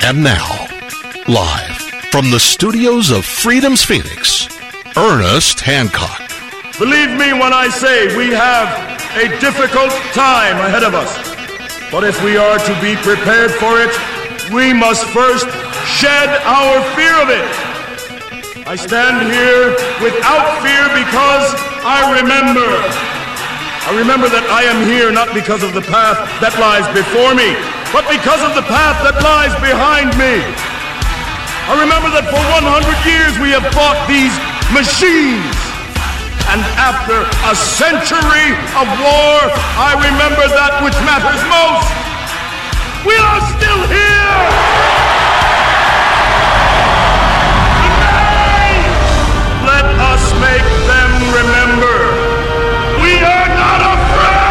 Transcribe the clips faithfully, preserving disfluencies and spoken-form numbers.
And now, live from the studios of Freedom's Phoenix, Ernest Hancock. Believe me when I say we have a difficult time ahead of us. But if we are to be prepared for it, we must first shed our fear of it. I stand here without fear because I remember. I remember that I am here not because of the path that lies before me, but because of the path that lies behind me. I remember that for one hundred years we have fought these machines. And after a century of war, I remember that which matters most. We are still here! Today, let us make them remember. We are not afraid!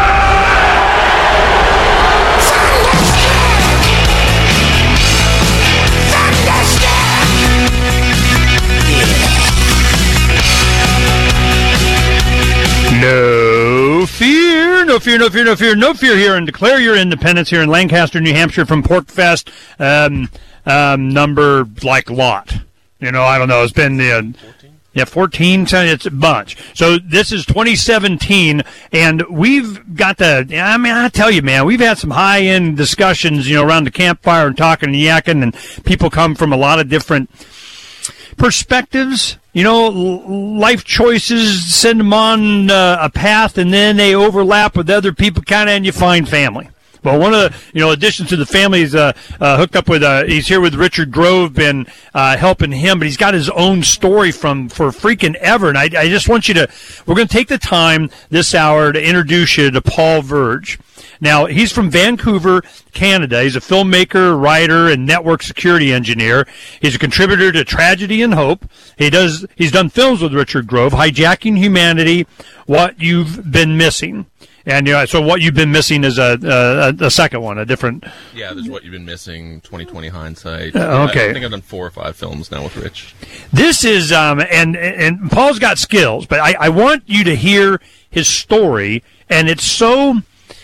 No fear, no fear, no fear, no fear, no fear here, and declare your independence here in Lancaster, New Hampshire from PorcFest, um, um, number like lot. You know, I don't know, it's been the... Uh, Yeah, fourteen, it's a bunch. So this is twenty seventeen, and we've got the, I mean, I tell you, man, we've had some high-end discussions, you know, around the campfire and talking and yakking, and people come from a lot of different perspectives, you know, life choices, send them on uh, a path, and then they overlap with other people, kind of, and you find family. Well, one of the, you know, additions to the family is uh, uh, hooked up with, uh, he's here with Richard Grove, been uh, helping him, but he's got his own story from for freaking ever. And I, I just want you to, we're going to take the time this hour to introduce you to Paul Verge. Now, he's from Vancouver, Canada. He's a filmmaker, writer, and network security engineer. He's a contributor to Tragedy and Hope. He does, he's done films with Richard Grove, Hijacking Humanity, What You've Been Missing. And you know, so what you've been missing is a, a a second one, a different. Yeah, there's What You've Been Missing, twenty twenty Hindsight. Uh, okay. I think I've done four or five films now with Rich. This is um and and Paul's got skills, but I, I want you to hear his story, and it's so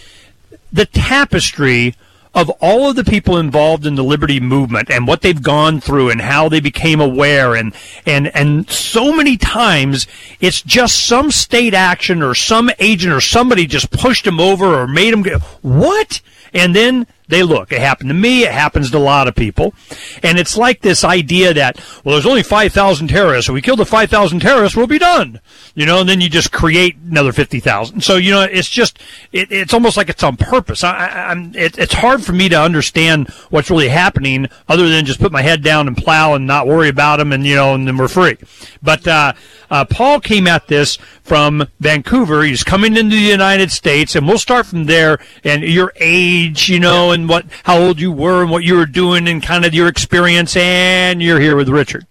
the tapestry of all of the people involved in the liberty movement and what they've gone through and how they became aware, and and and so many times it's just some state action or some agent or somebody just pushed them over or made them go, what? And then they look. It happened to me. It happens to a lot of people. And it's like this idea that, well, there's only five thousand terrorists. So we kill the five thousand terrorists, we'll be done. You know, and then you just create another fifty thousand. So, you know, it's just, it, it's almost like it's on purpose. I, I, I'm, it, it's hard for me to understand what's really happening other than just put my head down and plow and not worry about them, and, you know, and then we're free. But uh, uh, Paul came at this from Vancouver. He's coming into the United States, and we'll start from there, and your age, you know, and what, how old you were and what you were doing and kind of your experience, and you're here with Richard.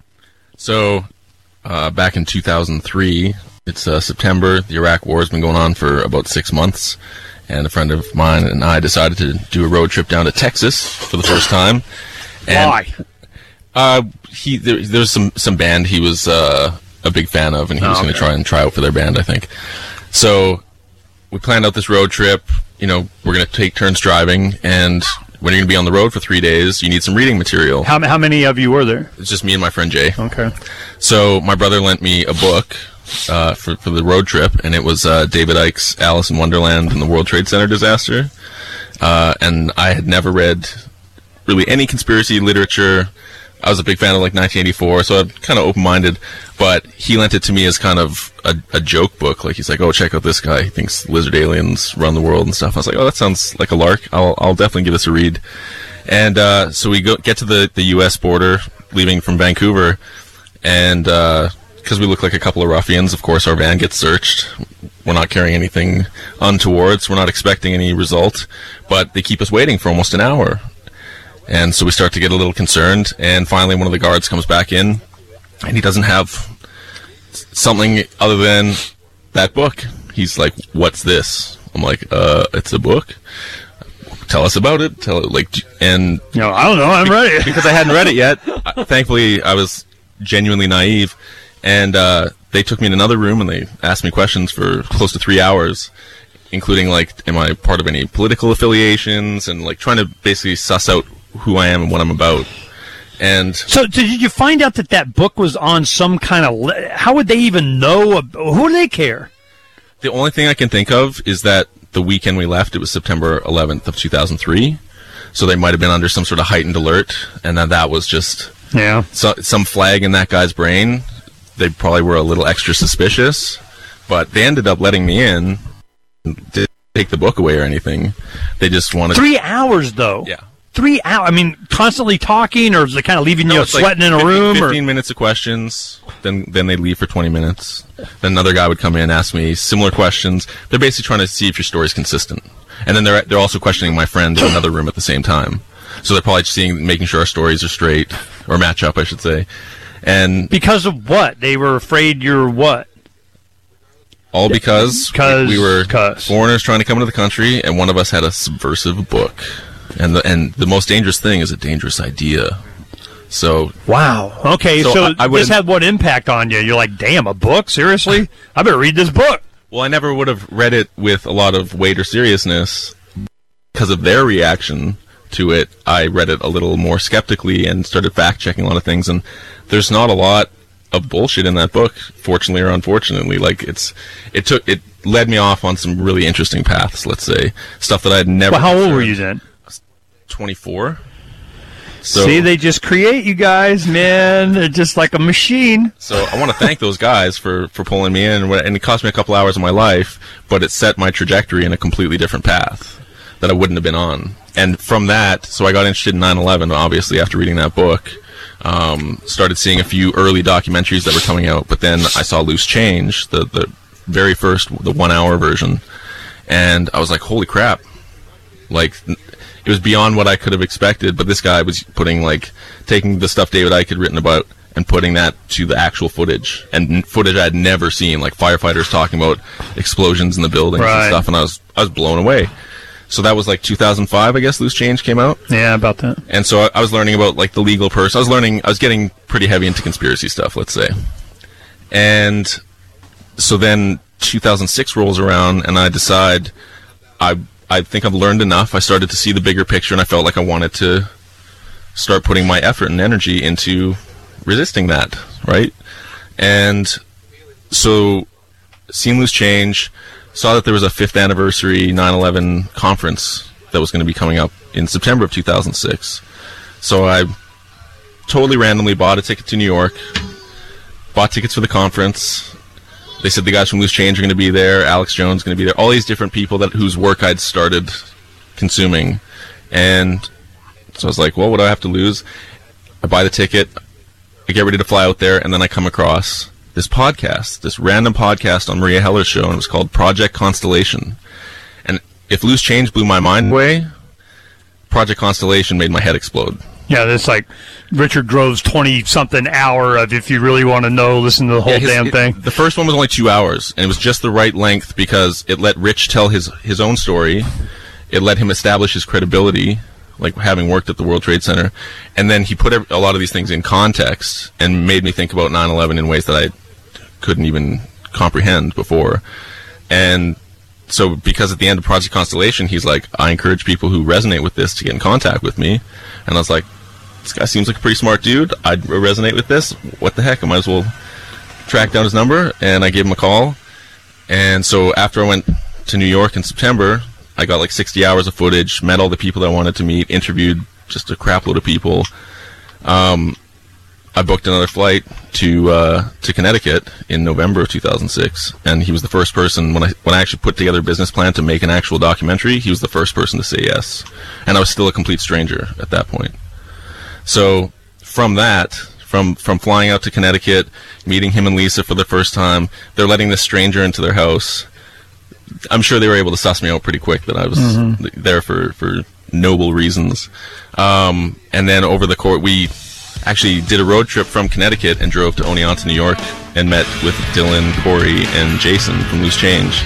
So, uh, back in two thousand three, it's uh, September. The Iraq War has been going on for about six months, and a friend of mine and I decided to do a road trip down to Texas for the first time. And, Why? Uh, he there, there was some some band he was uh, a big fan of, and he was oh, going to okay. try and try out for their band, I think. So we planned out this road trip. You know, we're going to take turns driving, and when you're going to be on the road for three days, you need some reading material. How how many of you were there? It's just me and my friend Jay. Okay. So my brother lent me a book uh, for for the road trip, and it was uh, David Icke's Alice in Wonderland and the World Trade Center disaster. Uh, and I had never read really any conspiracy literature. I was a big fan of like nineteen eighty-four, so I'm kind of open-minded. But he lent it to me as kind of a, a joke book. Like, he's like, "Oh, check out this guy. He thinks lizard aliens run the world and stuff." I was like, "Oh, that sounds like a lark. I'll I'll definitely give this a read." And uh, so we go get to the, the U S border, leaving from Vancouver, and because uh, we look like a couple of ruffians, of course, our van gets searched. We're not carrying anything untoward, so we're not expecting any result. But they keep us waiting for almost an hour. And so we start to get a little concerned, and finally one of the guards comes back in, and he doesn't have something other than that book. He's like, "What's this?" I'm like, uh, "It's a book. Tell us about it." Tell it, like, and No, I don't know. I'm ready. because I hadn't read it yet. I, thankfully, I was genuinely naive, and uh, they took me in another room and they asked me questions for close to three hours. Including, like, am I part of any political affiliations, and like trying to basically suss out who I am and what I'm about. And so, did you find out that that book was on some kind of? Le- How would they even know? Who do they care? The only thing I can think of is that the weekend we left, it was September eleventh of two thousand three. So they might have been under some sort of heightened alert, and then that was just yeah so, some flag in that guy's brain. They probably were a little extra suspicious, but they ended up letting me in. Didn't take the book away or anything. They just wanted three hours though. Yeah. Three hours. I mean, constantly talking, or is it kind of leaving no, you it's sweating like in a fifteen, room? Fifteen or? minutes of questions. Then then they'd leave for twenty minutes. Then another guy would come in, ask me similar questions. They're basically trying to see if your story's consistent. And then they're they're also questioning my friend in another room at the same time. So they're probably seeing, making sure our stories are straight or match up, I should say. And because of what? They were afraid you're what? All because Cause, we were cause. foreigners trying to come into the country, and one of us had a subversive book. And the and the most dangerous thing is a dangerous idea. So wow. Okay, so, so I, I this had what impact on you? You're like, damn, a book? Seriously? I better read this book. Well, I never would have read it with a lot of weight or seriousness because of their reaction to it. I read it a little more skeptically and started fact-checking a lot of things, and there's not a lot of bullshit in that book, fortunately or unfortunately. Like, it's it took it led me off on some really interesting paths, let's say. Stuff that I had never... Well, how old were you then? twenty-four. So, see, they just create you guys, man. They're just like a machine. So I want to thank those guys for, for pulling me in, and it cost me a couple hours of my life, but it set my trajectory in a completely different path that I wouldn't have been on. And from that, so I got interested in nine eleven, obviously, after reading that book. Um, started seeing a few early documentaries that were coming out, but then I saw Loose Change, the, the very first, the one-hour version, and I was like, holy crap. Like... It was beyond what I could have expected, but this guy was putting, like, taking the stuff David Icke had written about and putting that to the actual footage, and footage I had never seen, like firefighters talking about explosions in the buildings right. and stuff, and I was I was blown away. So that was like two thousand five, I guess, Loose Change came out. Yeah, about that. And so I, I was learning about, like, the legal person. I was learning, I was getting pretty heavy into conspiracy stuff, let's say. And so then two thousand six rolls around, and I decide I... I think I've learned enough. I started to see the bigger picture, and I felt like I wanted to start putting my effort and energy into resisting that, right? And so, seen Loose Change, saw that there was a fifth anniversary nine eleven conference that was going to be coming up in September of two thousand six. So I totally randomly bought a ticket to New York, bought tickets for the conference. They said the guys from Loose Change are going to be there. Alex Jones is going to be there. All these different people that whose work I'd started consuming. And so I was like, well, what do I have to lose? I buy the ticket. I get ready to fly out there. And then I come across this podcast, this random podcast on Maria Heller's show. And it was called Project Constellation. And if Loose Change blew my mind away, Project Constellation made my head explode. Yeah, that's like Richard Grove's twenty-something hour of if you really want to know, listen to the whole yeah, his, damn it, thing. The first one was only two hours, and it was just the right length because it let Rich tell his, his own story. It let him establish his credibility, like having worked at the World Trade Center. And then he put a lot of these things in context and made me think about nine eleven in ways that I couldn't even comprehend before. And so because at the end of Project Constellation, he's like, I encourage people who resonate with this to get in contact with me. And I was like, this guy seems like a pretty smart dude. I'd resonate with this. What the heck? I might as well track down his number. And I gave him a call. And so after I went to New York in September, I got like sixty hours of footage, met all the people that I wanted to meet, interviewed just a crap load of people. Um, I booked another flight to uh, to Connecticut in November of two thousand six, and he was the first person, when I when I actually put together a business plan to make an actual documentary, he was the first person to say yes. And I was still a complete stranger at that point. So from that, from from flying out to Connecticut, meeting him and Lisa for the first time, they're letting this stranger into their house. I'm sure they were able to suss me out pretty quick that I was mm-hmm. there for, for noble reasons. Um, and then over the course, we actually did a road trip from Connecticut and drove to Oneonta, New York, and met with Dylan, Corey, and Jason from Loose Change.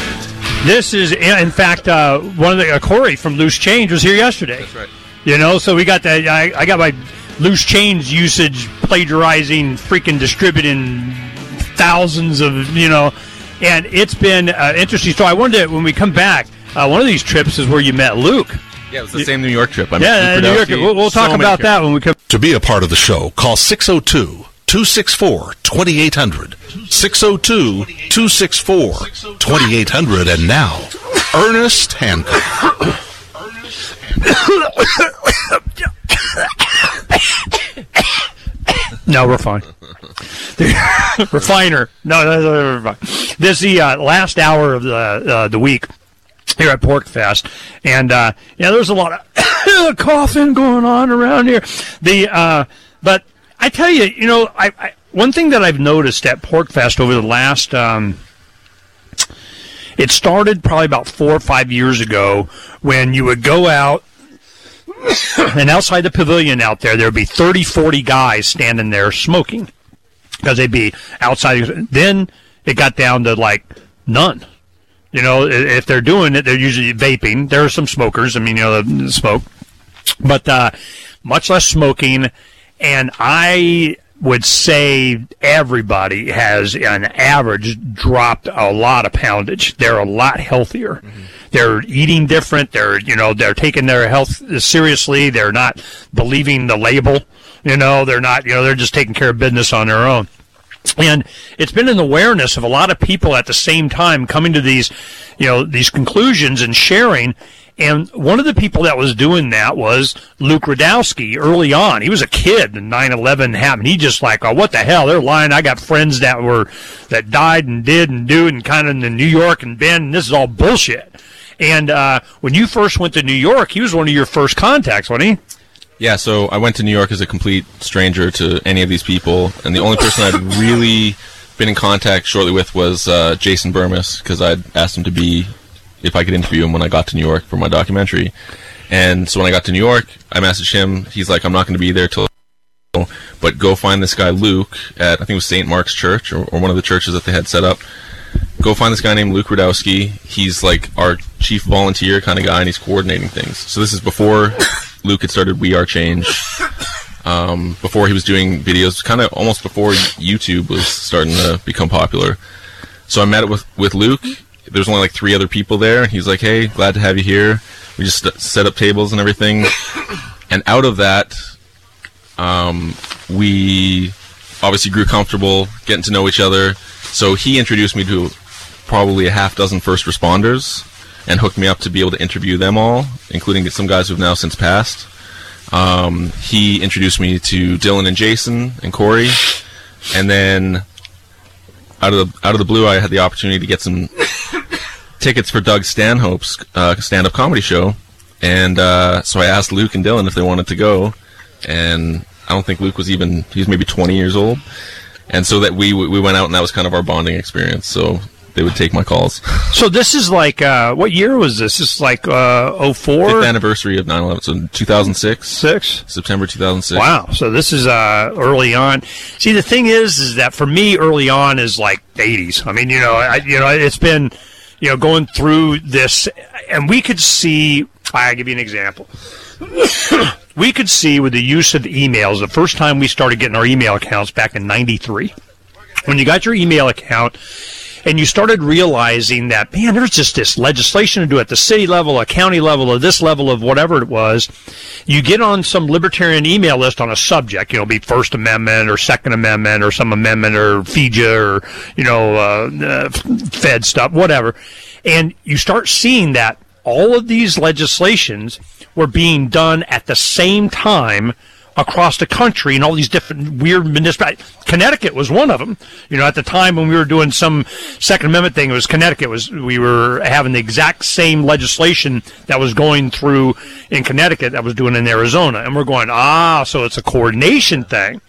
This is, in fact, uh, one of the uh, Corey from Loose Change was here yesterday. That's right. You know, so we got that. I, I got my Loose Change usage, plagiarizing, freaking distributing thousands of, you know, and it's been uh, interesting. So I wanted to, when we come back, uh, one of these trips is where you met Luke. Yeah, it was the same New York trip. I yeah, New York. We'll, we'll talk so about that when we come. To be a part of the show, call six oh two, two six four, two eight zero zero, six oh two, two six four, two eight zero zero, and now, Ernest Hancock. No, we're fine. Refiner. No, no, no, we're fine. This is the uh, last hour of the uh, the week here at PorcFest, and uh, yeah, there's a lot of coughing going on around here. The uh, but I tell you, you know, I, I one thing that I've noticed at PorcFest over the last, um, it started probably about four or five years ago when you would go out. And outside the pavilion out there, there would be thirty, forty guys standing there smoking because they'd be outside. Then it got down to like none. You know, if they're doing it, they're usually vaping. There are some smokers. I mean, you know, the smoke. But uh, much less smoking. And I would say everybody has, on average, dropped a lot of poundage. They're a lot healthier. Mm-hmm. They're eating different. They're, you know, they're taking their health seriously. They're not believing the label. You know, they're not, you know, they're just taking care of business on their own. And it's been an awareness of a lot of people at the same time coming to these, you know, these conclusions and sharing. And one of the people that was doing that was Luke Rudkowski early on. He was a kid when nine eleven happened. He just like, oh, what the hell? They're lying. I got friends that were, that died and did and do and kind of in New York and been, and this is all bullshit. And uh, when you first went to New York, he was one of your first contacts, wasn't he? Yeah, so I went to New York as a complete stranger to any of these people, and the only person I'd really been in contact shortly with was uh, Jason Burmis, because I'd asked him to be, if I could interview him when I got to New York for my documentary. And so when I got to New York, I messaged him. He's like, I'm not going to be there till, but go find this guy Luke at, I think it was Saint Mark's Church, or, or one of the churches that they had set up. Go find this guy named Luke Rudkowski. He's like our chief volunteer kind of guy, and he's coordinating things. So this is before Luke had started We Are Change, um, before he was doing videos, kind of almost before YouTube was starting to become popular. So I met it with, with Luke. There's only like three other people there, and he's like, hey, glad to have you here. We just st- set up tables and everything. And out of that, um, we obviously grew comfortable, getting to know each other. So he introduced me to probably a half dozen first responders and hooked me up to be able to interview them all, including some guys who have now since passed. Um, he introduced me to Dylan and Jason and Corey. And then out of the, out of the blue, I had the opportunity to get some tickets for Doug Stanhope's uh, stand-up comedy show. And uh, so I asked Luke and Dylan if they wanted to go. And I don't think Luke was even, he was maybe twenty years old. And so that we we went out, and that was kind of our bonding experience. So they would take my calls. So this is like, uh, what year was this? This is like uh, oh four? Fifth anniversary of nine eleven, so two thousand six. Six? September two thousand six. Wow, so this is uh, early on. See, the thing is, is that for me, early on is like the eighties. I mean, you know, I, you know, it's been, you know, going through this, and we could see, I'll give you an example. We could see with the use of emails, the first time we started getting our email accounts back in ninety-three, when you got your email account and you started realizing that, man, there's just this legislation to do at the city level, a county level, or this level of whatever it was, you get on some libertarian email list on a subject, you know, be First Amendment or Second Amendment or some amendment or FIJA or, you know, uh, uh, Fed stuff, whatever, and you start seeing that all of these legislations were being done at the same time across the country in all these different weird municipalities. Connecticut was one of them. You know, at the time when we were doing some Second Amendment thing, it was Connecticut. Was we were having the exact same legislation that was going through in Connecticut that was doing in Arizona. And we're going, ah, so it's a coordination thing.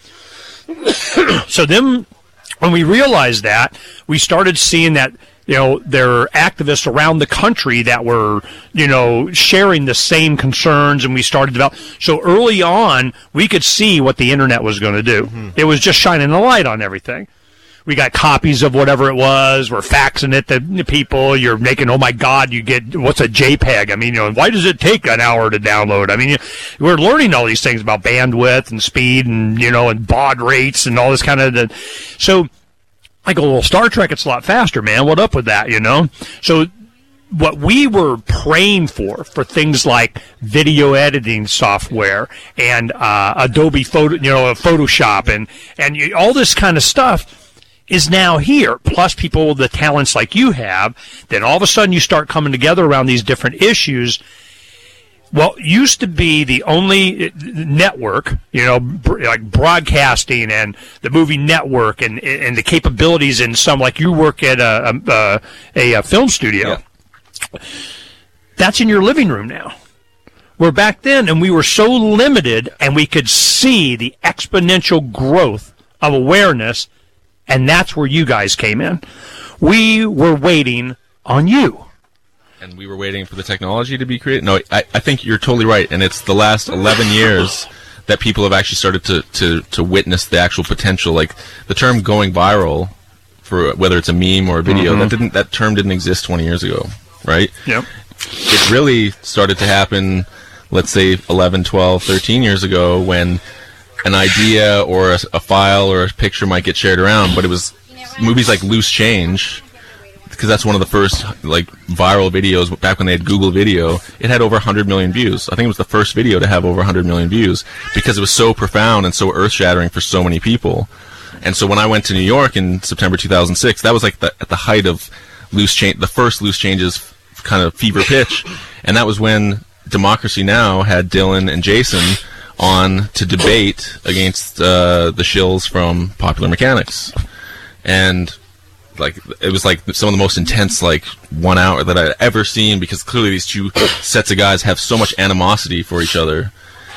So then when we realized that, we started seeing that, you know, there are activists around the country that were, you know, sharing the same concerns, and we started develop. So early on, we could see what the internet was going to do. Mm-hmm. It was just shining a light on everything. We got copies of whatever it was. We're faxing it to people. You're making, oh my God, you get, what's a JPEG? I mean, you know, why does it take an hour to download? I mean, we're learning all these things about bandwidth and speed and, you know, and baud rates and all this kind of, the, so I go, well, Star Trek, it's a lot faster, man. What up with that, you know? So what we were praying for, for things like video editing software and uh, Adobe Photo, you know, Photoshop and, and you, all this kind of stuff is now here. Plus people with the talents like you have, then all of a sudden you start coming together around these different issues. Well, used to be the only network, you know, like broadcasting and the movie network and and the capabilities in some, like you work at a a, a, a film studio. Yeah. That's in your living room now. Where back then, and we were so limited, and we could see the exponential growth of awareness, and that's where you guys came in. We were waiting on you. And we were waiting for the technology to be created? No, I, I think you're totally right, and it's the last eleven years that people have actually started to, to, to witness the actual potential. Like, the term going viral, for whether it's a meme or a video, mm-hmm. that didn't that term didn't exist twenty years ago. Right? Yep. It really started to happen, let's say, eleven, twelve, thirteen years ago when an idea or a, a file or a picture might get shared around, but it was movies like Loose Change, because that's one of the first like viral videos back when they had Google Video. It had over one hundred million views. I think it was the first video to have over one hundred million views because it was so profound and so earth-shattering for so many people. And so when I went to New York in September two thousand six, that was like the, at the height of Loose Change, the first Loose Change's kind of fever pitch, and that was when Democracy Now! Had Dylan and Jason on to debate against uh, the shills from Popular Mechanics, and like it was like some of the most intense like one hour that I'd ever seen, because clearly these two sets of guys have so much animosity for each other,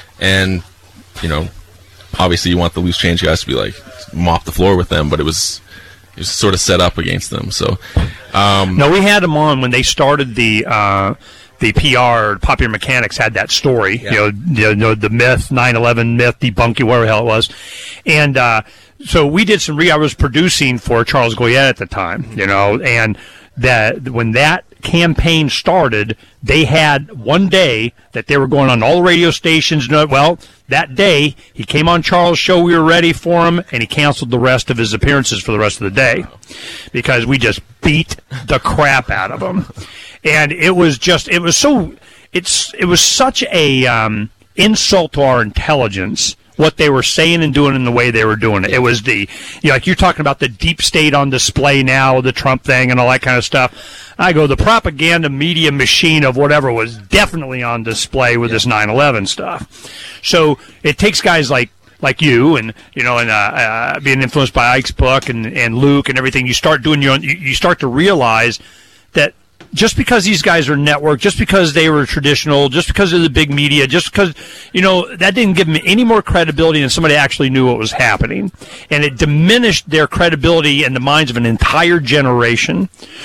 and you know, obviously you want the Loose Change guys to be like mop the floor with them, but it was it was sort of set up against them. So um, no, we had them on when they started the uh, the P R. Popular Mechanics had that story, yeah. you, know, you know, the myth, nine eleven myth debunking, whatever the hell it was, and uh, so we did some. Re- I was producing for Charles Goyette at the time, you know, and that when that campaign started, they had one day that they were going on all the radio stations. Well, that day he came on Charles' show. We were ready for him, and he canceled the rest of his appearances for the rest of the day because we just beat the crap out of him. And it was just, it was so, it's, it was such a um, insult to our intelligence, what they were saying and doing in the way they were doing it. It was the, you know, like you're talking about the deep state on display now, the Trump thing and all that kind of stuff. I go, the propaganda media machine of whatever was definitely on display with yeah. this nine eleven stuff. So it takes guys like, like you and, you know, and uh, uh, being influenced by Ike's book and, and Luke and everything, you start doing your own, you, you start to realize that just because these guys are networked, just because they were traditional, just because of the big media, just because, you know, that didn't give them any more credibility than somebody actually knew what was happening. And it diminished their credibility in the minds of an entire generation.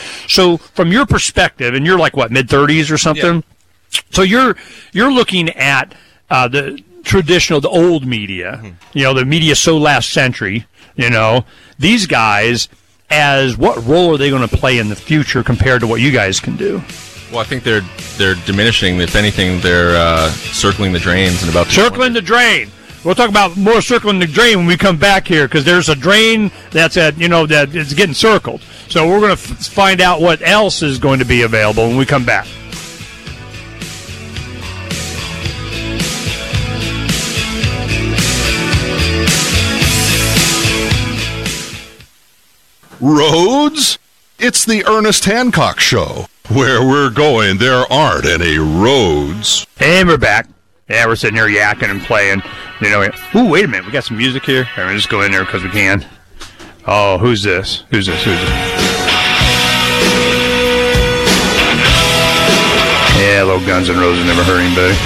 So from your perspective, and you're like, what, mid-thirties or something? Yeah. So you're you're looking at uh, the traditional, the old media, mm-hmm. you know, the media so last century, you know, these guys, as what role are they going to play in the future compared to what you guys can do? Well, I think they're they're diminishing. If anything, they're uh, circling the drains and about to circling the drain. We'll talk about more circling the drain when we come back here, because there's a drain that's at, you know, that it's getting circled. So we're going to f- find out what else is going to be available when we come back. Roads? It's the Ernest Hancock Show. Where we're going, there aren't any roads. And we're back. Yeah, we're sitting here yakking and playing. You know, ooh, wait a minute. We got some music here. All right, we'll just go in there because we can. Oh, who's this? Who's this? Who's this? Yeah, little Guns N' Roses never hurt anybody.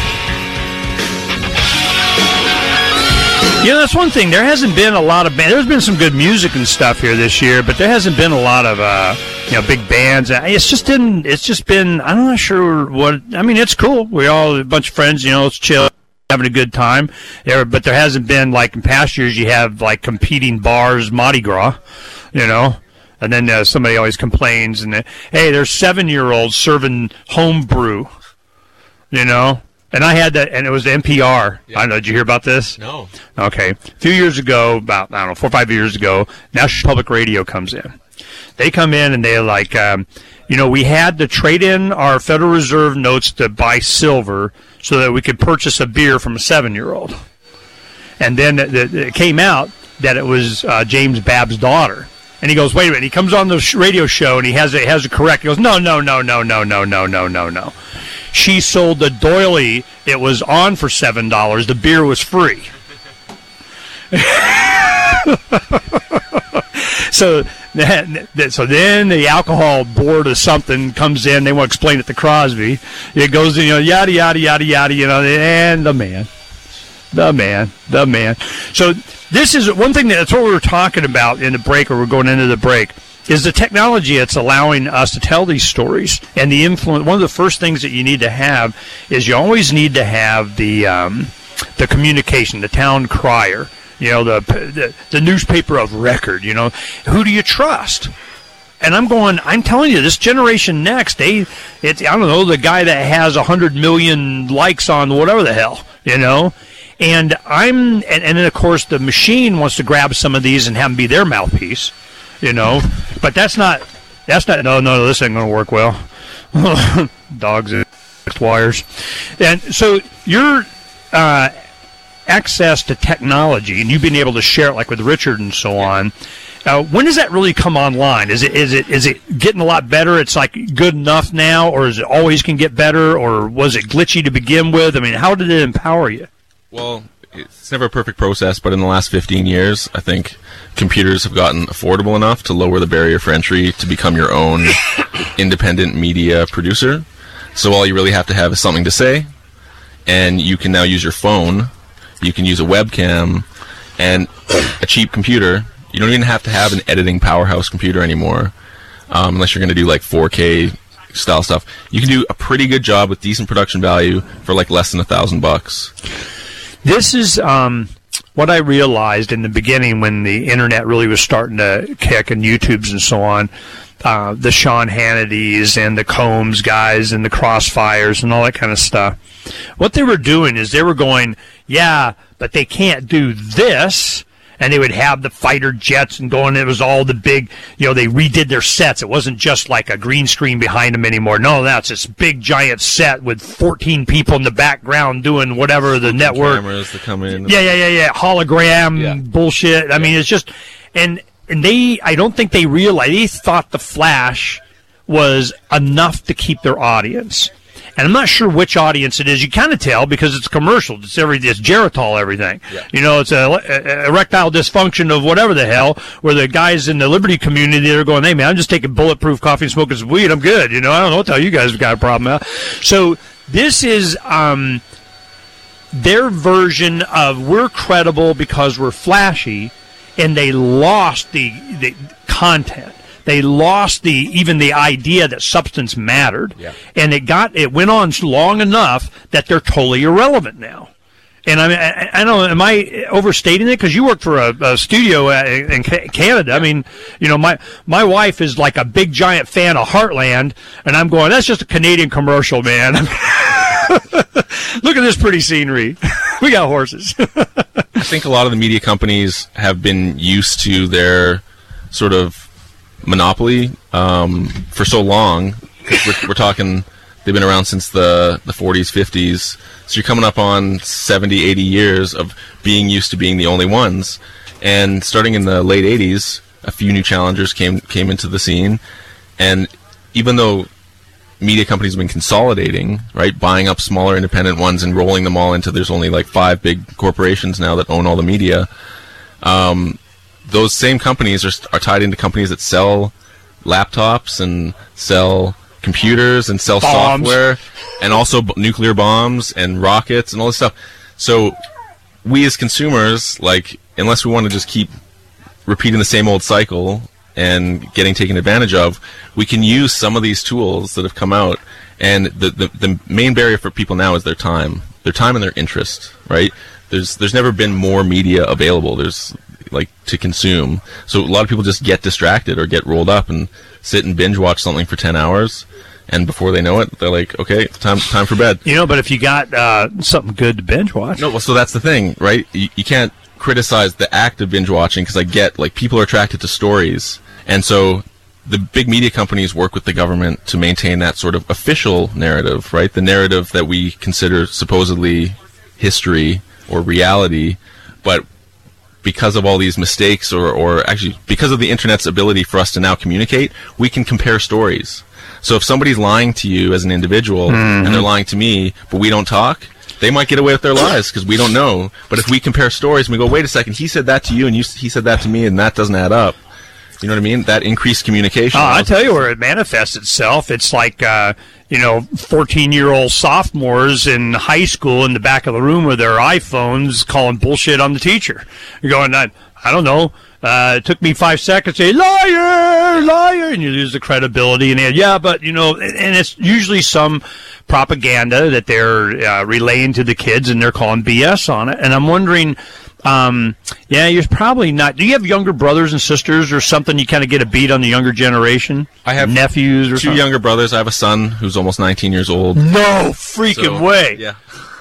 You know, that's one thing. There hasn't been a lot of bands. There's been some good music and stuff here this year, but there hasn't been a lot of, uh, you know, big bands. It's just didn't. It's just been. I'm not sure what. I mean, it's cool. We all a bunch of friends. You know, it's chill, having a good time. There, but there hasn't been, like in past years. You have like competing bars, Mardi Gras. You know. And then uh, somebody always complains, and uh, hey, there's seven-year-olds serving home brew. You know. And I had that, and it was N P R. Yeah. I don't know, did you hear about this? No. Okay. A few years ago, about, I don't know, four or five years ago, National Public Radio comes in. They come in, and they're like, um, You know, we had to trade in our Federal Reserve notes to buy silver so that we could purchase a beer from a seven-year-old. And then it, it came out that it was uh, James Babb's daughter. And he goes, wait a minute. He comes on the radio show, and he has it has it correct. He goes, no, no, no, no, no, no, no, no, no, no. She sold the doily. It was on for seven dollars. The beer was free. So that, so then the alcohol board or something comes in. They want to explain it to Crosby. It goes, you know, yada, yada, yada, yada, you know, and the man. The man. The man. So this is one thing that's what we were talking about in the break, or we're going into the break, is the technology that's allowing us to tell these stories. And the influence. One of the first things that you need to have is you always need to have the um, the communication, the town crier. You know, the, the the newspaper of record, you know. Who do you trust? And I'm going, I'm telling you, this generation next, they, it's, I don't know, the guy that has one hundred million likes on whatever the hell, you know. And I'm, and, and then, of course, the machine wants to grab some of these and have them be their mouthpiece, you know. But that's not, that's not, no, no, this ain't going to work well. Dogs and wires. And so you're, uh, access to technology, and you've been able to share it like with Richard and so on. Uh, when does that really come online? Is it is it is it getting a lot better? It's like good enough now, or is it always can get better, or was it glitchy to begin with? I mean, how did it empower you? Well, it's never a perfect process, but in the last fifteen years, I think computers have gotten affordable enough to lower the barrier for entry to become your own independent media producer. So all you really have to have is something to say, and you can now use your phone. You can use a webcam and a cheap computer. You don't even have to have an editing powerhouse computer anymore, um, unless you're going to do like four K style stuff. You can do a pretty good job with decent production value for like less than a thousand bucks. This is um, what I realized in the beginning when the internet really was starting to kick, and YouTubes and so on. Uh, the Sean Hannitys and the Combs guys and the Crossfires and all that kind of stuff. What they were doing is they were going, yeah, but they can't do this. And they would have the fighter jets and going, it was all the big, you know, they redid their sets. It wasn't just like a green screen behind them anymore. No, that's this big giant set with fourteen people in the background doing whatever the network. Cameras that come in. Yeah, yeah, yeah, yeah. Hologram yeah. bullshit. I yeah. mean, it's just, and, and they, I don't think they realized, they thought the Flash was enough to keep their audience. And I'm not sure which audience it is. You kind of tell because it's commercial. It's every it's Geritol, everything. Yeah. You know, it's a, a erectile dysfunction of whatever the hell. Where the guys in the Liberty community they're going, hey man, I'm just taking bulletproof coffee and smoking some weed. I'm good. You know, I don't know what the hell you guys have got a problem with. So this is um, their version of we're credible because we're flashy, and they lost the the content. They lost the even the idea that substance mattered, yeah. and it got it went on long enough that they're totally irrelevant now. And I mean, I, I don't know, am I overstating it? Because you work for a, a studio in Canada. I mean, you know, my my wife is like a big giant fan of Heartland, and I'm going, that's just a Canadian commercial, man. Look at this pretty scenery. We got horses. I think a lot of the media companies have been used to their sort of monopoly um, for so long. We're, we're talking, they've been around since the, the forties, fifties. So you're coming up on seventy, eighty years of being used to being the only ones. And starting in the late eighties, a few new challengers came came into the scene. And even though media companies have been consolidating, right, buying up smaller independent ones and rolling them all into, there's only like five big corporations now that own all the media. Um, those same companies are, are tied into companies that sell laptops and sell computers and sell bombs. Software and also b- nuclear bombs and rockets and all this stuff. So we as consumers, like, unless we want to just keep repeating the same old cycle and getting taken advantage of, we can use some of these tools that have come out. And the, the, the main barrier for people now is their time. Their time and their interest, right? There's there's never been more media available. There's like to consume. So a lot of people just get distracted or get rolled up and sit and binge watch something for ten hours, and before they know it, they're like, okay, time time for bed. You know, but if you got uh, something good to binge watch. No, well, so that's the thing, right? You, you can't criticize the act of binge watching, because I get, like, people are attracted to stories, and so the big media companies work with the government to maintain that sort of official narrative, right? The narrative that we consider supposedly history or reality, but because of all these mistakes, or, or actually because of the internet's ability for us to now communicate, we can compare stories. So if somebody's lying to you as an individual, mm-hmm. and they're lying to me, but we don't talk, they might get away with their lies because we don't know. But if we compare stories and we go, wait a second, he said that to you and you, he said that to me, and that doesn't add up. You know what I mean? That increased communication. Oh, I tell you where it manifests itself. It's like, uh, you know, fourteen-year-old sophomores in high school in the back of the room with their iPhones calling bullshit on the teacher. You're going, I, I don't know. Uh, it took me five seconds to say, liar, liar, and you lose the credibility. And yeah, but, you know, and it's usually some propaganda that they're uh, relaying to the kids, and they're calling B S on it. And I'm wondering... Um, yeah, you're probably not. Do you have younger brothers and sisters or something? You kind of get a beat on the younger generation? I have nephews or two something? younger brothers. I have a son who's almost nineteen years old. No freaking so, way. Yeah.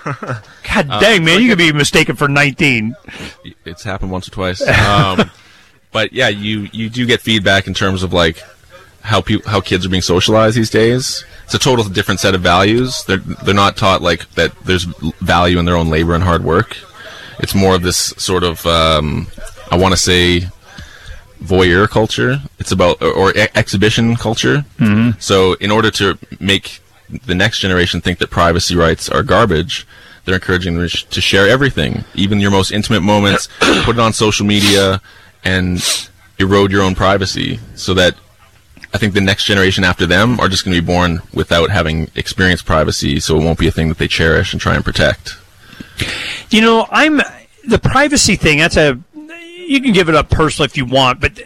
God dang, uh, man, you could be mistaken for nineteen. It's happened once or twice. Um, but yeah, you, you do get feedback in terms of like how pe- how kids are being socialized these days. It's a total different set of values. They're they're not taught like that there's value in their own labor and hard work. It's more of this sort of, um, I want to say, voyeur culture. It's about, or, or ex- exhibition culture. Mm-hmm. So in order to make the next generation think that privacy rights are garbage, they're encouraging them to share everything, even your most intimate moments, put it on social media, and erode your own privacy, so that I think the next generation after them are just going to be born without having experienced privacy, so it won't be a thing that they cherish and try and protect. You know, I'm the privacy thing. That's a you can give it up personally if you want, but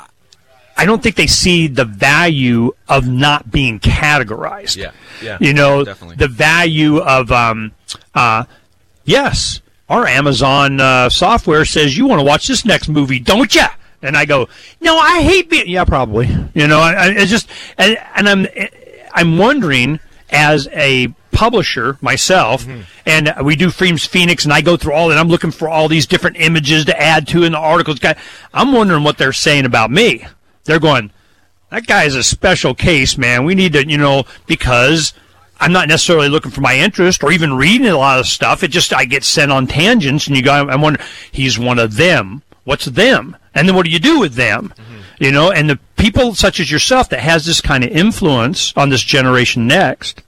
I don't think they see the value of not being categorized. Yeah, yeah. You know, definitely. The value of um, uh, yes, our Amazon uh, software says you want to watch this next movie, don't you? And I go, no, I hate being. Yeah, probably. You know, I, I it's just and, and I'm I'm wondering as a publisher myself, mm-hmm. and we do Freedom's Phoenix, and I go through all, and I'm looking for all these different images to add to in the articles. I'm wondering what they're saying about me. They're going, that guy is a special case, man. We need to, you know, because I'm not necessarily looking for my interest or even reading a lot of stuff. It just, I get sent on tangents, and you go, I'm wondering, he's one of them. What's them? And then what do you do with them? Mm-hmm. You know, and the people such as yourself that has this kind of influence on this generation next,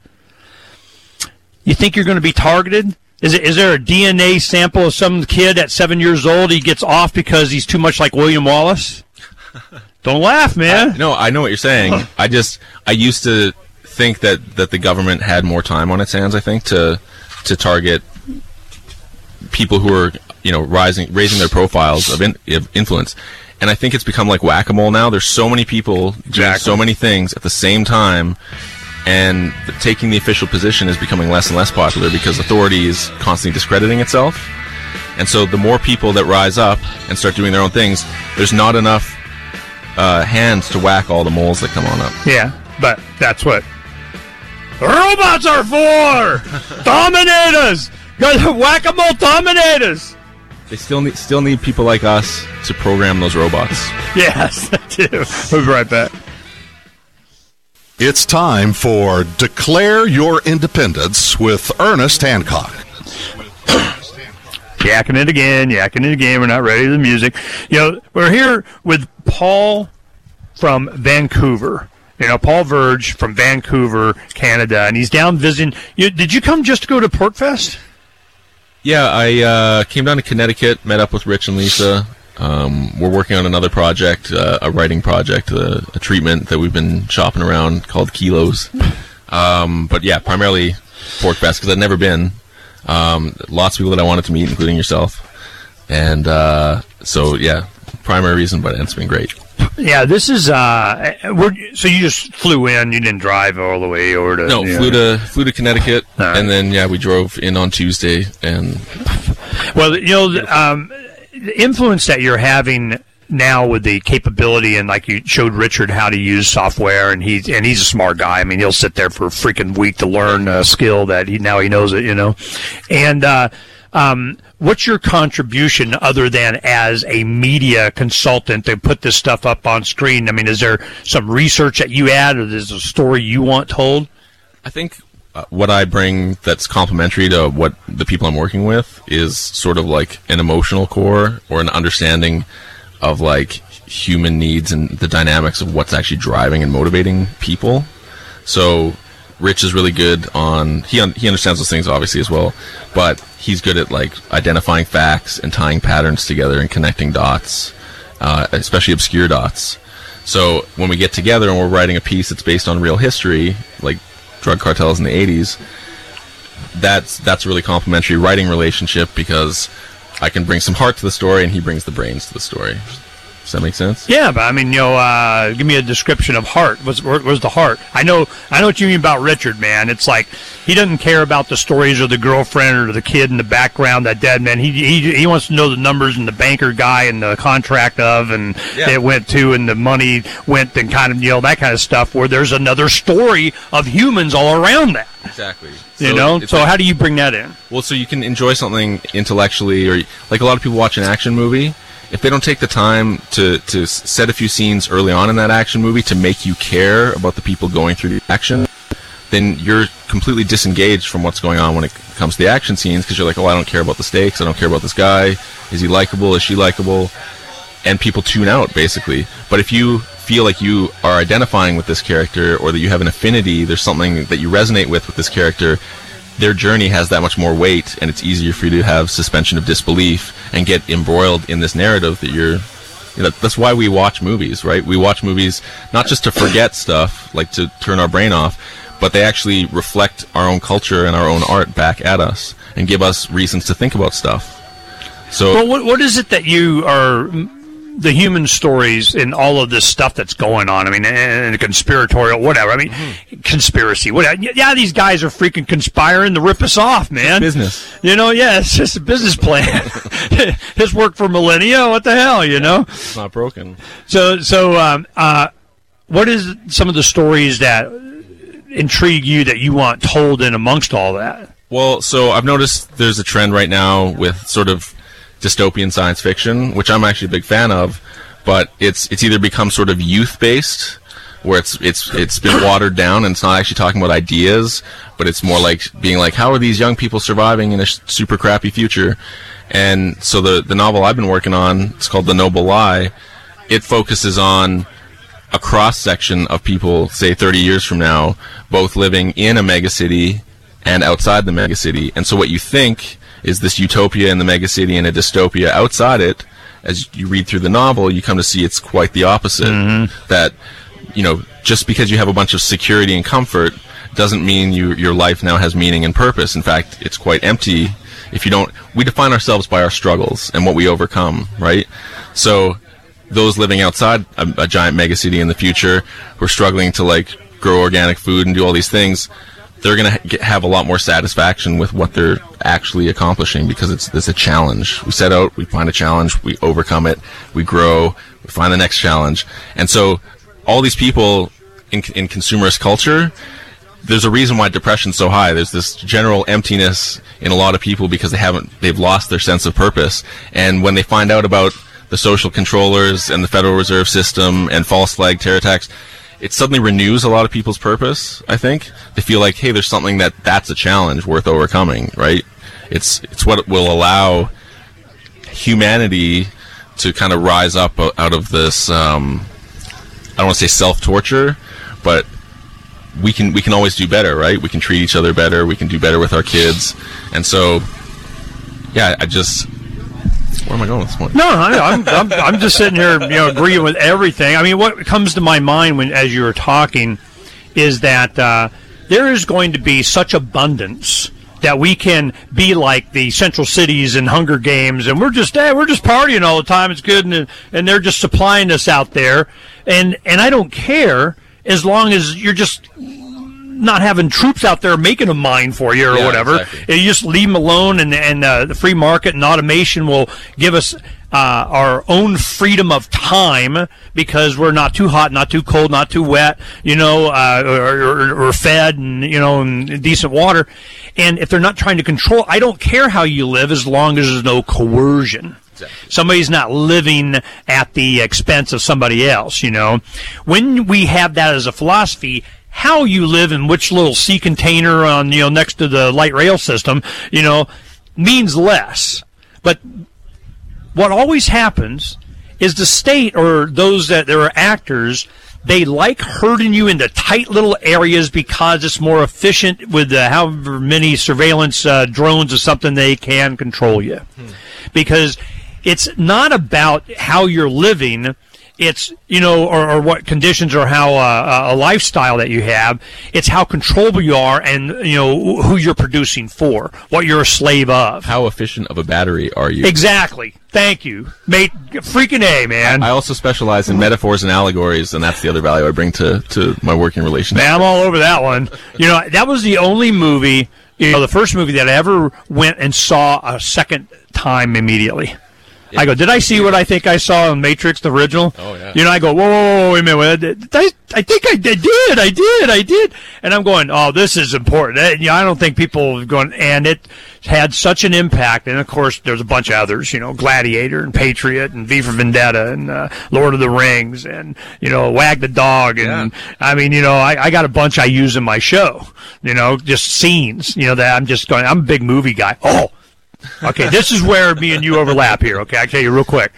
you think you're going to be targeted? Is it, is there a D N A sample of some kid at seven years old he gets off because he's too much like William Wallace? Don't laugh, man. I, no, I know what you're saying. I just, I used to think that, that the government had more time on its hands, I think, to to target people who are, you know, rising, raising their profiles of, in, of influence. And I think it's become like whack-a-mole now. There's so many people doing exactly. so many things at the same time, and taking the official position is becoming less and less popular because authority is constantly discrediting itself. And so the more people that rise up and start doing their own things, there's not enough uh, hands to whack all the moles that come on up. Yeah, but that's what robots are for! Dominate us! Whack-a-mole dominators! They still need still need people like us to program those robots. Yes, they do. We'll be right back. It's time for Declare Your Independence with Ernest Hancock. Yakking it again, yakking it again. We're not ready for the music. You know, we're here with Paul from Vancouver. You know, Paul Verge from Vancouver, Canada, and he's down visiting. You, did you come just to go to PortFest? Yeah, I uh, came down to Connecticut, met up with Rich and Lisa. Um, we're working on another project, uh, a writing project, a, a treatment that we've been shopping around called Kilos. Um, but yeah, primarily PortFest because I'd never been. Um, lots of people that I wanted to meet, including yourself. And uh, so, yeah, primary reason, but it's been great. Yeah, this is, uh, we're, so you just flew in, you didn't drive all the way over to... No, flew know. to flew to Connecticut, right. And then, yeah, we drove in on Tuesday, and... Well, you know, um, the influence that you're having now with the capability, and like you showed Richard how to use software, and he's, and he's a smart guy. I mean, he'll sit there for a freaking week to learn a skill that he now he knows it, you know. And, uh, Um, what's your contribution other than as a media consultant to put this stuff up on screen? I mean, is there some research that you add, or is there a story you want told? I think uh, what I bring that's complementary to what the people I'm working with is sort of like an emotional core or an understanding of like human needs and the dynamics of what's actually driving and motivating people. So Rich is really good on, he un, he understands those things obviously as well, but he's good at like identifying facts and tying patterns together and connecting dots, uh, especially obscure dots. So when we get together and we're writing a piece that's based on real history, like drug cartels in the eighties, that's that's a really complimentary writing relationship because I can bring some heart to the story and he brings the brains to the story. Does that make sense? Yeah, but I mean, you know, uh, give me a description of heart. What's, where's the heart? I know, I know what you mean about Richard, man. It's like he doesn't care about the stories of the girlfriend or the kid in the background, that dead man. He he he wants to know the numbers and the banker guy and the contract of and yeah. it went to and the money went and kind of, you know, that kind of stuff. Where there's another story of humans all around that. Exactly. You so know, so like, how do you bring that in? Well, so you can enjoy something intellectually, or like a lot of people watch an action movie. If they don't take the time to, to set a few scenes early on in that action movie to make you care about the people going through the action, then you're completely disengaged from what's going on when it comes to the action scenes because you're like, oh, I don't care about the stakes. I don't care about this guy. Is he likable? Is she likable? And people tune out, basically. But if you feel like you are identifying with this character or that you have an affinity, there's something that you resonate with with this character, their journey has that much more weight, and it's easier for you to have suspension of disbelief and get embroiled in this narrative that you're... You know, that's why we watch movies, right? We watch movies not just to forget stuff, like to turn our brain off, but they actually reflect our own culture and our own art back at us and give us reasons to think about stuff. So, well, what, what is it that you are... the human stories and all of this stuff that's going on, I mean, and the conspiratorial, whatever, I mean, mm-hmm. conspiracy, whatever. Yeah, these guys are freaking conspiring to rip us off, man. It's business. You know, yeah, it's just a business plan. His work for millennia, what the hell, you know? It's not broken. So, so, um, uh, what is some of the stories that intrigue you that you want told in amongst all that? Well, so I've noticed there's a trend right now with sort of dystopian science fiction, which I'm actually a big fan of, but it's it's either become sort of youth based, where it's it's it's been watered down and it's not actually talking about ideas, but it's more like being like, how are these young people surviving in a sh- super crappy future? And so the the novel I've been working on, it's called The Noble Lie. It focuses on a cross section of people, say thirty years from now, both living in a megacity and outside the megacity. And so what you think is this utopia in the megacity and a dystopia outside it. As you read through the novel, you come to see it's quite the opposite. Mm-hmm. That, you know, just because you have a bunch of security and comfort doesn't mean you, your life now has meaning and purpose. In fact, it's quite empty if you don't... We define ourselves by our struggles and what we overcome, right? So those living outside a, a giant megacity in the future who are struggling to, like, grow organic food and do all these things, they're going to ha- have a lot more satisfaction with what they're actually accomplishing because it's, it's a challenge. We set out, we find a challenge, we overcome it, we grow, we find the next challenge. And so all these people in, in consumerist culture, there's a reason why depression's so high. There's this general emptiness in a lot of people because they haven't, they've lost their sense of purpose. And when they find out about the social controllers and the Federal Reserve System and false flag terror attacks, it suddenly renews a lot of people's purpose, I think. They feel like, hey, there's something that that's a challenge worth overcoming, right? It's it's what will allow humanity to kind of rise up out of this, um, I don't want to say self-torture, but we can we can always do better, right? We can treat each other better. We can do better with our kids. And so, yeah, I just... Where am I going with this one? No, I, I'm, I'm I'm just sitting here, you know, agreeing with everything. I mean, what comes to my mind when, as you were talking, is that uh, there is going to be such abundance that we can be like the Central Cities and Hunger Games, and we're just hey, we're just partying all the time. It's good, and and they're just supplying us out there, and and I don't care as long as you're just not having troops out there making a mine for you or Yeah, whatever. exactly. You just leave them alone, and and uh, the free market and automation will give us uh, our own freedom of time because we're not too hot, not too cold, not too wet, you know, uh, or, or, or fed and you know, and decent water. And if they're not trying to control, I don't care how you live as long as there's no coercion. Exactly. Somebody's not living at the expense of somebody else, you know. When we have that as a philosophy, how you live in which little sea container on, you know, next to the light rail system, you know, means less. But what always happens is the state or those that there are actors, they like herding you into tight little areas because it's more efficient with uh, however many surveillance uh, drones or something they can control you. Hmm. Because it's not about how you're living. It's, you know, or, or what conditions or how uh, a lifestyle that you have. It's how controllable you are and, you know, who you're producing for, what you're a slave of. How efficient of a battery are you? Exactly. Thank you. Mate, freaking A, man. I also specialize in metaphors and allegories, and that's the other value I bring to, to my working relationship. Man, I'm all over that one. You know, that was the only movie, you know, the first movie that I ever went and saw a second time immediately. I go, did I see what I think I saw in Matrix, the original? Oh, yeah. You know, I go, whoa, whoa, whoa, wait a minute. Did I, I think I did, I did, I did. And I'm going, oh, this is important. And, you know, I don't think people are going, and it had such an impact. And, of course, there's a bunch of others, you know, Gladiator and Patriot and V for Vendetta and uh, Lord of the Rings and, you know, Wag the Dog. And, yeah. I mean, you know, I, I got a bunch I use in my show, you know, just scenes, you know, that I'm just going, I'm a big movie guy. Oh, okay, this is where me and you overlap here, okay? I'll tell you real quick.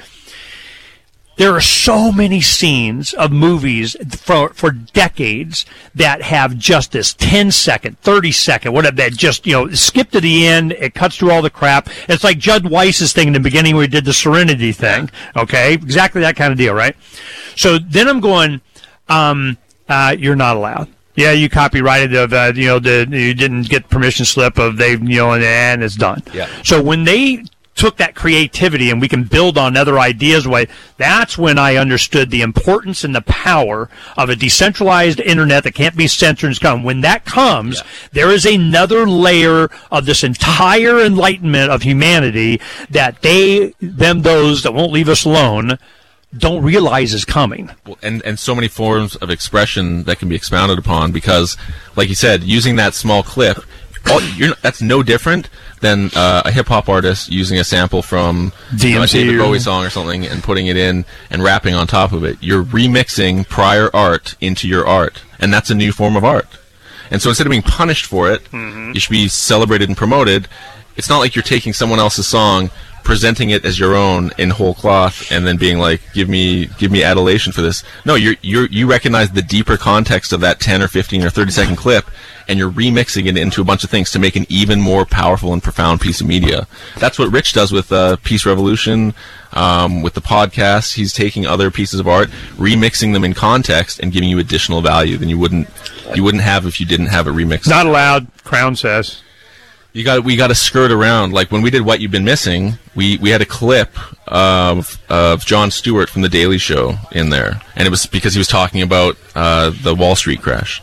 There are so many scenes of movies for for decades that have just this ten second, thirty second, whatever, that just, you know, skip to the end, it cuts through all the crap. It's like Judd Weiss's thing in the beginning where he did the Serenity thing, okay? Exactly that kind of deal, right? So then I'm going, um, uh, you're not allowed. Yeah, you copyrighted of uh, you know the you didn't get permission slip of they you know and, and it's done. Yeah. So when they took that creativity and we can build on other ideas, way that's when I understood the importance and the power of a decentralized internet that can't be censored. Come when that comes, yeah. There is another layer of this entire enlightenment of humanity that they them those that won't leave us alone don't realize is coming. Well, and and so many forms of expression that can be expounded upon because, like you said, using that small clip, all, you're, that's no different than uh, a hip hop artist using a sample from you know, a David Bowie song or something and putting it in and rapping on top of it. You're remixing prior art into your art, and that's a new form of art. And so instead of being punished for it, mm-hmm. you should be celebrated and promoted. It's not like you're taking someone else's song, presenting it as your own in whole cloth, and then being like, "Give me, give me adulation for this." No, you're you you recognize the deeper context of that ten or fifteen or thirty second clip, and you're remixing it into a bunch of things to make an even more powerful and profound piece of media. That's what Rich does with uh, Peace Revolution, um, with the podcast. He's taking other pieces of art, remixing them in context, and giving you additional value than you wouldn't you wouldn't have if you didn't have it remixed. Not allowed. Crown says. You got we got to skirt around. Like when we did What You've Been Missing, we, we had a clip of of Jon Stewart from The Daily Show in there, and it was because he was talking about uh, the Wall Street crash.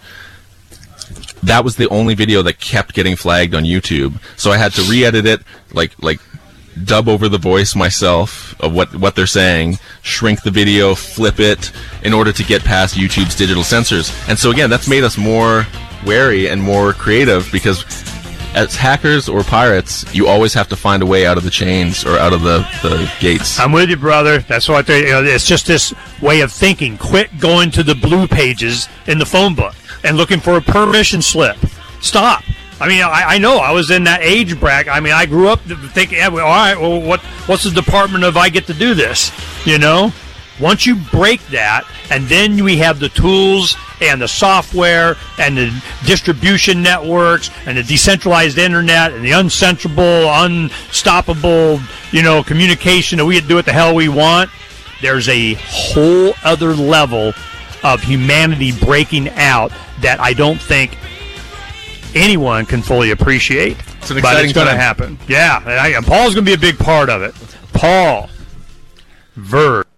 That was the only video that kept getting flagged on YouTube, so I had to re-edit it, like like dub over the voice myself of what what they're saying, shrink the video, flip it, in order to get past YouTube's digital censors. And so again, that's made us more wary and more creative because, as hackers or pirates, you always have to find a way out of the chains or out of the, the gates. I'm with you, brother. That's what they, you know, it's just this way of thinking. Quit going to the blue pages in the phone book and looking for a permission slip. Stop. I mean, I, I know I was in that age bracket. I mean, I grew up thinking, yeah, well, all right, well, what, what's the department of I get to do this? You know? Once you break that, and then we have the tools and the software and the distribution networks and the decentralized internet and the uncensorable, unstoppable, you know, communication that we can do what the hell we want, there's a whole other level of humanity breaking out that I don't think anyone can fully appreciate. It's an exciting but it's going to time. happen. Yeah, and, I, and Paul's going to be a big part of it. Paul Verge.